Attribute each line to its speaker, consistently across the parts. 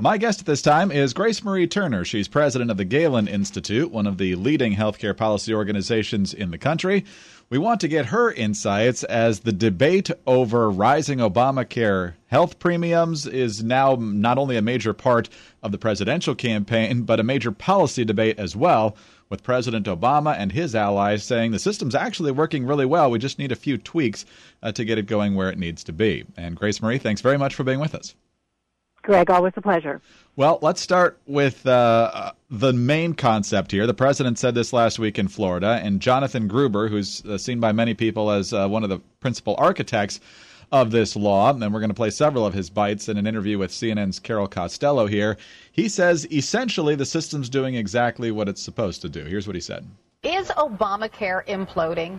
Speaker 1: My guest at this time is Grace Marie Turner. She's president of the Galen Institute, one of the leading healthcare policy organizations in the country. We want to get her insights as the debate over rising Obamacare health premiums is now not only a major part of the presidential campaign, but a major policy debate as well, with President Obama and his allies saying the system's actually working really well. We just need a few tweaks to get it going where it needs to be. And Grace Marie, thanks very much for being with us.
Speaker 2: Greg, always a pleasure.
Speaker 1: Well, let's start with the main concept here. The president said this last week in Florida, and Jonathan Gruber, who's seen by many people as one of the principal architects of this law, and we're going to play several of his bites in an interview with CNN's Carol Costello here. He says essentially the system's doing exactly what it's supposed to do. Here's what he said.
Speaker 3: Is Obamacare imploding?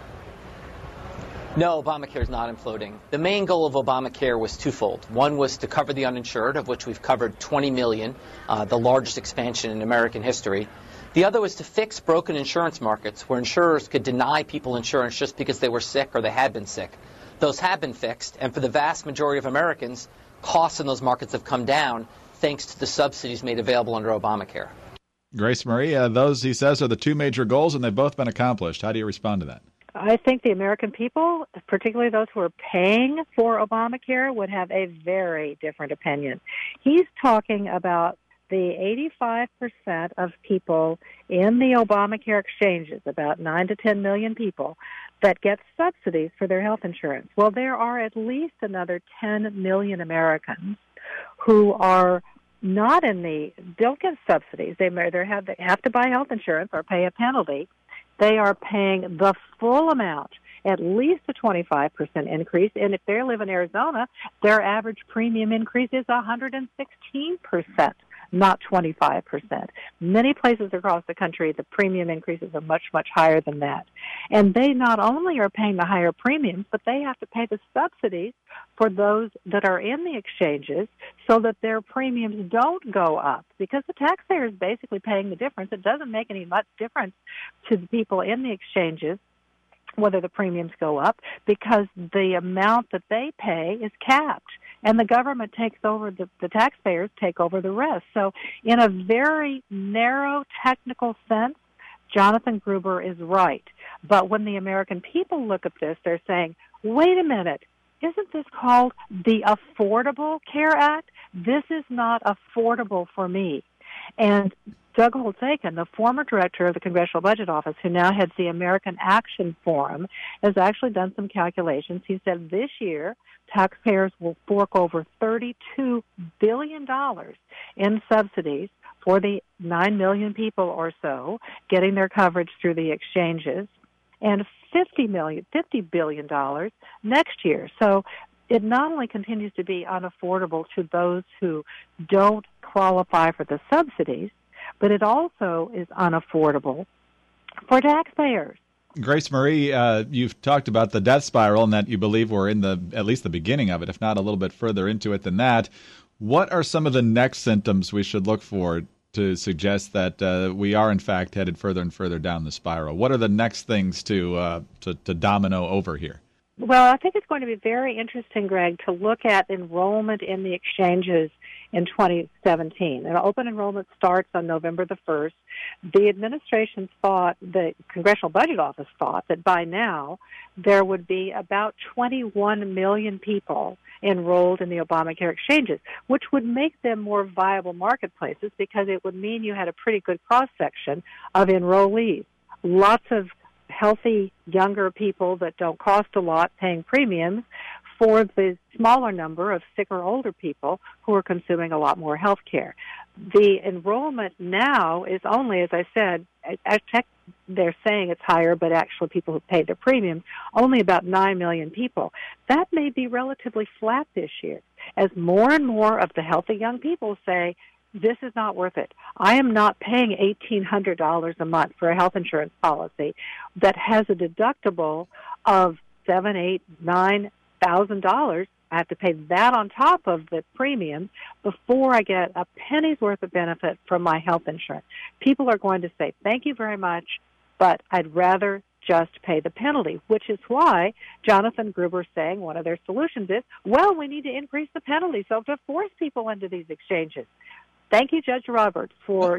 Speaker 4: No, Obamacare is not imploding. The main goal of Obamacare was twofold. One was to cover the uninsured, of which we've covered 20 million, the largest expansion in American history. The other was to fix broken insurance markets where insurers could deny people insurance just because they were sick or they had been sick. Those have been fixed, and for the vast majority of Americans, costs in those markets have come down thanks to the subsidies made available under Obamacare.
Speaker 1: Grace Marie, those, he says, are the two major goals, and they've both been accomplished. How do you respond to that?
Speaker 2: I think the American people, particularly those who are paying for Obamacare, would have a very different opinion. He's talking about the 85% of people in the Obamacare exchanges, about 9 to 10 million people, that get subsidies for their health insurance. Well, there are at least another 10 million Americans who are not don't get subsidies. They have to buy health insurance or pay a penalty. They are paying the full amount, at least a 25% increase. And if they live in Arizona, their average premium increase is 116%, not 25%. Many places across the country, the premium increases are much, much higher than that. And they not only are paying the higher premiums, but they have to pay the subsidies for those that are in the exchanges so that their premiums don't go up, because the taxpayer is basically paying the difference. It doesn't make any much difference to the people in the exchanges whether the premiums go up, because the amount that they pay is capped, and the government takes over, the taxpayers take over the rest. So in a very narrow technical sense, Jonathan Gruber is right. But when the American people look at this, they're saying, wait a minute, isn't this called the Affordable Care Act? This is not affordable for me. And Doug Holtz-Eakin, the former director of the Congressional Budget Office, who now heads the American Action Forum, has actually done some calculations. He said this year taxpayers will fork over $32 billion in subsidies for the 9 million people or so getting their coverage through the exchanges, and $50 billion next year. So it not only continues to be unaffordable to those who don't qualify for the subsidies, but it also is unaffordable for taxpayers.
Speaker 1: Grace Marie, you've talked about the death spiral and that you believe we're in at least the beginning of it, if not a little bit further into it than that. What are some of the next symptoms we should look for to suggest that we are, in fact, headed further and further down the spiral? What are the next things to domino over here?
Speaker 2: Well, I think it's going to be very interesting, Greg, to look at enrollment in the exchanges in 2017. And open enrollment starts on November the 1st. The administration thought, the Congressional Budget Office thought, that by now there would be about 21 million people enrolled in the Obamacare exchanges, which would make them more viable marketplaces because it would mean you had a pretty good cross-section of enrollees. Lots of healthy younger people that don't cost a lot paying premiums for the smaller number of sicker older people who are consuming a lot more health care. The enrollment now is only, as I said, they're saying it's higher, but actually people who paid their premiums, only about 9 million people. That may be relatively flat this year as more and more of the healthy young people say, this is not worth it. I am not paying $1,800 a month for a health insurance policy that has a deductible of $7,000, $8,000, $9,000. I have to pay that on top of the premium before I get a penny's worth of benefit from my health insurance. People are going to say, thank you very much, but I'd rather just pay the penalty, which is why Jonathan Gruber is saying one of their solutions is, well, we need to increase the penalty so to force people into these exchanges. Thank you, Justice Roberts, for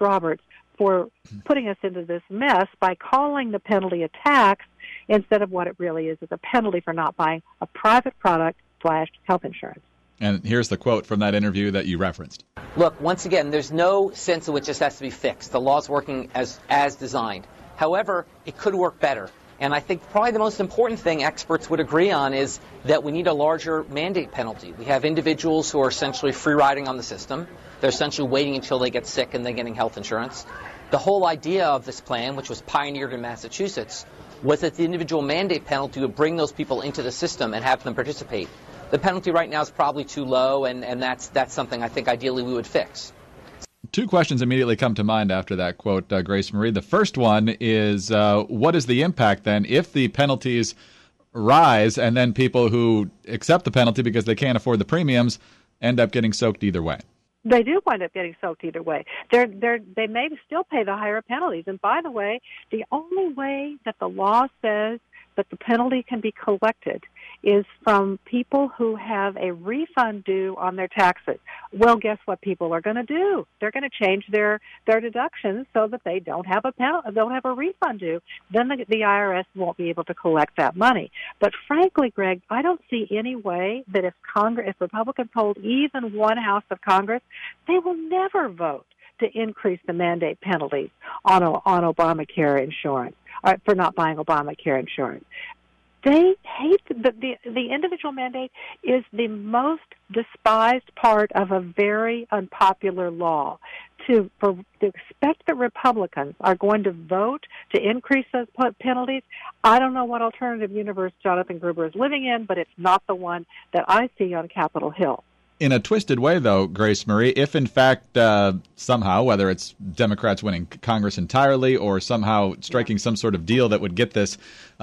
Speaker 2: putting us into this mess by calling the penalty a tax instead of what it really is a penalty for not buying a private product / health insurance.
Speaker 1: And here's the quote from that interview that you referenced.
Speaker 4: Look, once again, there's no sense in which this has to be fixed. The law's working as designed. However, it could work better. And I think probably the most important thing experts would agree on is that we need a larger mandate penalty. We have individuals who are essentially free riding on the system. They're essentially waiting until they get sick and then getting health insurance. The whole idea of this plan, which was pioneered in Massachusetts, was that the individual mandate penalty would bring those people into the system and have them participate. The penalty right now is probably too low, and that's something I think ideally we would fix.
Speaker 1: Two questions immediately come to mind after that quote, Grace Marie. The first one is, what is the impact then if the penalties rise and then people who accept the penalty because they can't afford the premiums end up getting soaked either way?
Speaker 2: They do wind up getting soaked either way. They may still pay the higher penalties. And by the way, the only way that the law says that the penalty can be collected is from people who have a refund due on their taxes. Well, guess what people are going to do? They're going to change their deductions so that they don't have a refund due. Then the IRS won't be able to collect that money. But frankly, Greg, I don't see any way that if Republicans hold even one house of Congress, they will never vote to increase the mandate penalties on Obamacare insurance, for not buying Obamacare insurance. They hate the individual mandate is the most despised part of a very unpopular law. To expect that Republicans are going to vote to increase those penalties, I don't know what alternative universe Jonathan Gruber is living in, but it's not the one that I see on Capitol Hill.
Speaker 1: In a twisted way, though, Grace Marie, if in fact somehow, whether it's Democrats winning Congress entirely or somehow striking some sort of deal that would get this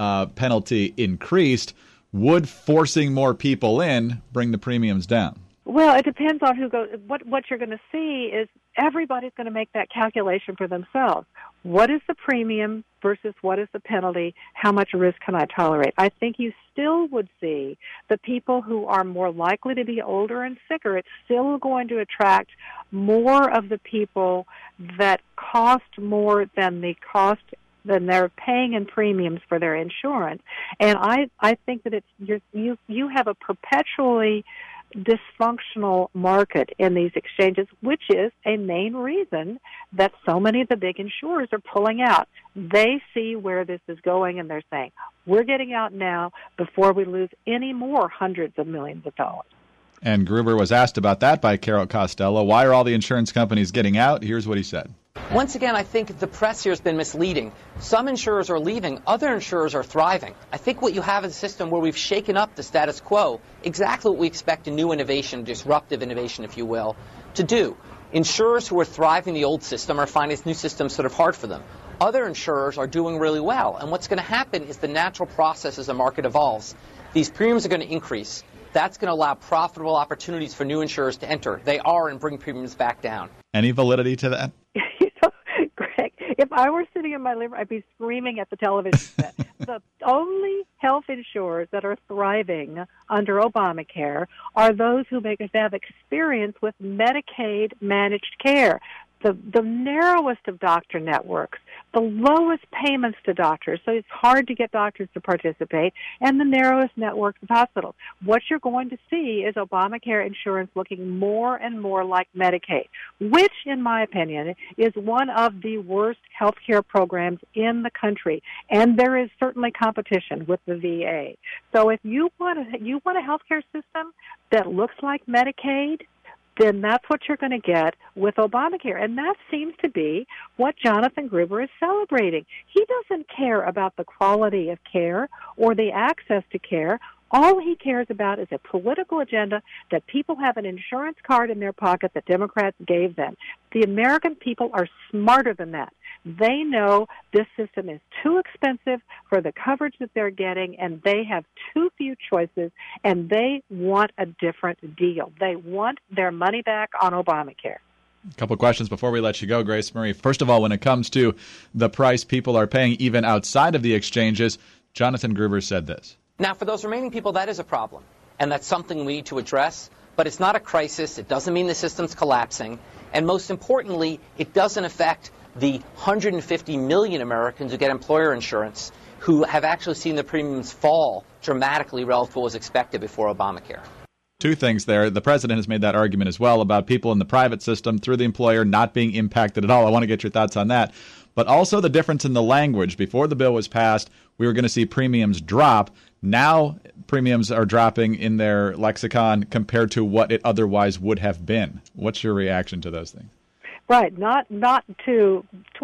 Speaker 1: penalty increased, would forcing more people in bring the premiums down?
Speaker 2: Well, it depends on who goes. What you're going to see is everybody's going to make that calculation for themselves. What is the premium versus what is the penalty? How much risk can I tolerate? I think you still would see the people who are more likely to be older and sicker. It's still going to attract more of the people that cost more than they're paying in premiums for their insurance. And I think that you have a perpetually dysfunctional market in these exchanges, which is a main reason that so many of the big insurers are pulling out. They see where this is going, and they're saying, we're getting out now before we lose any more hundreds of millions of dollars.
Speaker 1: And Gruber was asked about that by Carol Costello. Why are all the insurance companies getting out? Here's what he said.
Speaker 4: Once again, I think the press here has been misleading. Some insurers are leaving. Other insurers are thriving. I think what you have is a system where we've shaken up the status quo, exactly what we expect a new innovation, disruptive innovation, if you will, to do. Insurers who are thriving in the old system are finding this new system sort of hard for them. Other insurers are doing really well. And what's going to happen is the natural process as the market evolves. These premiums are going to increase. That's going to allow profitable opportunities for new insurers to enter. They are and bring premiums back down.
Speaker 1: Any validity to that?
Speaker 2: Greg, if I were sitting in my living room, I'd be screaming at the television set. The only health insurers that are thriving under Obamacare are those who have experience with Medicaid managed care. The narrowest of doctor networks, the lowest payments to doctors, so it's hard to get doctors to participate, and the narrowest networks of hospitals. What you're going to see is Obamacare insurance looking more and more like Medicaid, which, in my opinion, is one of the worst health care programs in the country, and there is certainly competition with the VA. So if you want a health care system that looks like Medicaid, then that's what you're going to get with Obamacare. And that seems to be what Jonathan Gruber is celebrating. He doesn't care about the quality of care or the access to care. All he cares about is a political agenda that people have an insurance card in their pocket that Democrats gave them. The American people are smarter than that. They know this system is too expensive for the coverage that they're getting, and they have too few choices, and they want a different deal. They want their money back on Obamacare.
Speaker 1: A couple of questions before we let you go, Grace Murray. First of all, when it comes to the price people are paying even outside of the exchanges, Jonathan Gruber said this.
Speaker 4: Now, for those remaining people, that is a problem, and that's something we need to address. But it's not a crisis. It doesn't mean the system's collapsing. And most importantly, it doesn't affect the 150 million Americans who get employer insurance who have actually seen the premiums fall dramatically relative to what was expected before Obamacare.
Speaker 1: Two things there. The president has made that argument as well about people in the private system through the employer not being impacted at all. I want to get your thoughts on that. But also the difference in the language. Before the bill was passed, we were going to see premiums drop. Now premiums are dropping in their lexicon compared to what it otherwise would have been. What's your reaction to those things?
Speaker 2: Right, not to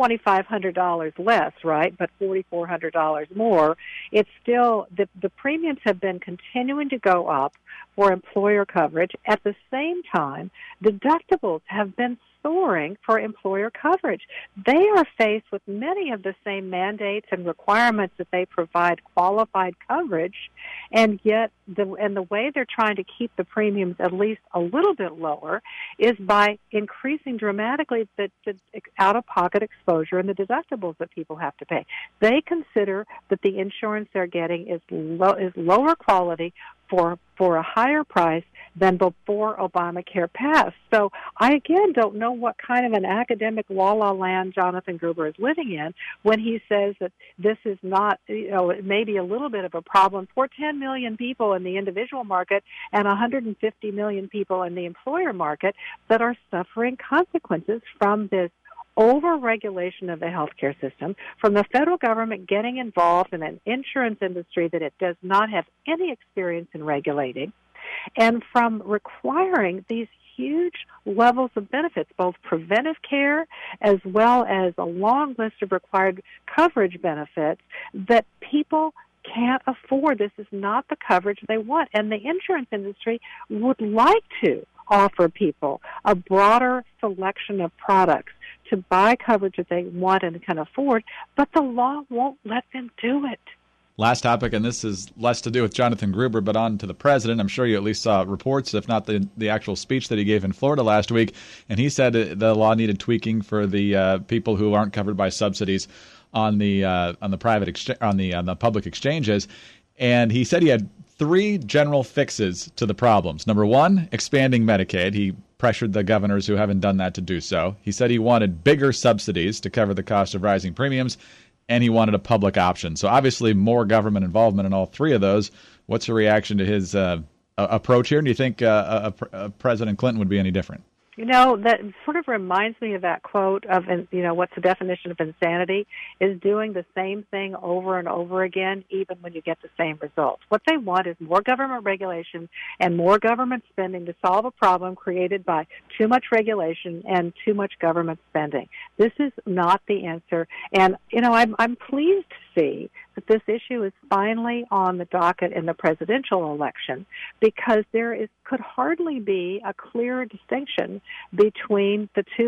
Speaker 2: $2,500 less, right, but $4,400 more. It's still, the premiums have been continuing to go up for employer coverage. At the same time, deductibles have been soaring for employer coverage. They are faced with many of the same mandates and requirements that they provide qualified coverage, and yet the way they're trying to keep the premiums at least a little bit lower is by increasing dramatically the out-of-pocket exposure and the deductibles that people have to pay. They consider that the insurance they're getting is lower quality for a higher price than before Obamacare passed. So I, again, don't know what kind of an academic la-la land Jonathan Gruber is living in when he says that this is not, it may be a little bit of a problem for 10 million people in the individual market and 150 million people in the employer market that are suffering consequences from this over-regulation of the healthcare system, from the federal government getting involved in an insurance industry that it does not have any experience in regulating, and from requiring these huge levels of benefits, both preventive care as well as a long list of required coverage benefits that people can't afford. This is not the coverage they want. And the insurance industry would like to offer people a broader selection of products to buy coverage that they want and can afford, but the law won't let them do it.
Speaker 1: Last topic, and this is less to do with Jonathan Gruber, but on to the president. I'm sure you at least saw reports, if not the actual speech that he gave in Florida last week, and he said the law needed tweaking for the people who aren't covered by subsidies on the private on the public exchanges, and he said he had three general fixes to the problems. Number one, expanding Medicaid. He pressured the governors who haven't done that to do so. He said he wanted bigger subsidies to cover the cost of rising premiums, and he wanted a public option. So obviously more government involvement in all three of those. What's your reaction to his approach here? And do you think President Clinton would be any different?
Speaker 2: That sort of reminds me of that quote of, what's the definition of insanity is doing the same thing over and over again, even when you get the same results. What they want is more government regulation and more government spending to solve a problem created by too much regulation and too much government spending. This is not the answer. And, I'm pleased to see that this issue is finally on the docket in the presidential election, because could hardly be a clearer distinction between the two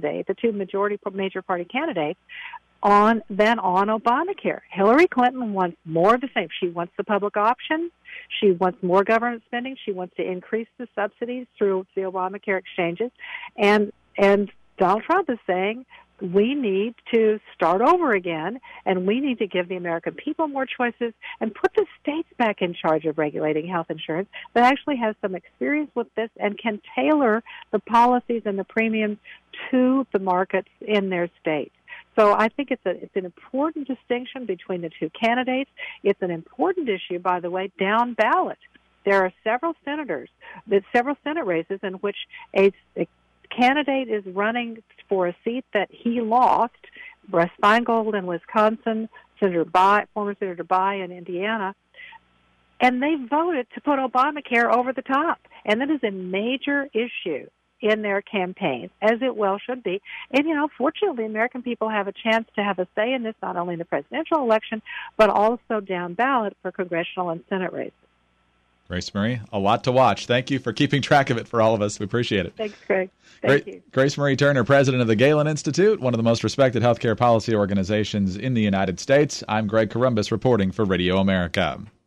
Speaker 2: major party candidates than on Obamacare. Hillary Clinton wants more of the same. She wants the public option. She wants more government spending. She wants to increase the subsidies through the Obamacare exchanges. And Donald Trump is saying, we need to start over again, and we need to give the American people more choices and put the states back in charge of regulating health insurance that actually has some experience with this and can tailor the policies and the premiums to the markets in their states. So I think it's an important distinction between the two candidates. It's an important issue, by the way, down ballot. There are several Senate races in which a candidate is running for a seat that he lost, Russ Feingold in Wisconsin, former Senator Bayh in Indiana, and they voted to put Obamacare over the top. And that is a major issue in their campaigns, as it well should be. And, fortunately, American people have a chance to have a say in this, not only in the presidential election, but also down ballot for congressional and Senate races.
Speaker 1: Grace Murray, a lot to watch. Thank you for keeping track of it for all of us. We appreciate it.
Speaker 2: Thanks, Greg. Thank you.
Speaker 1: Grace Murray Turner, president of the Galen Institute, one of the most respected healthcare policy organizations in the United States. I'm Greg Corombos reporting for Radio America.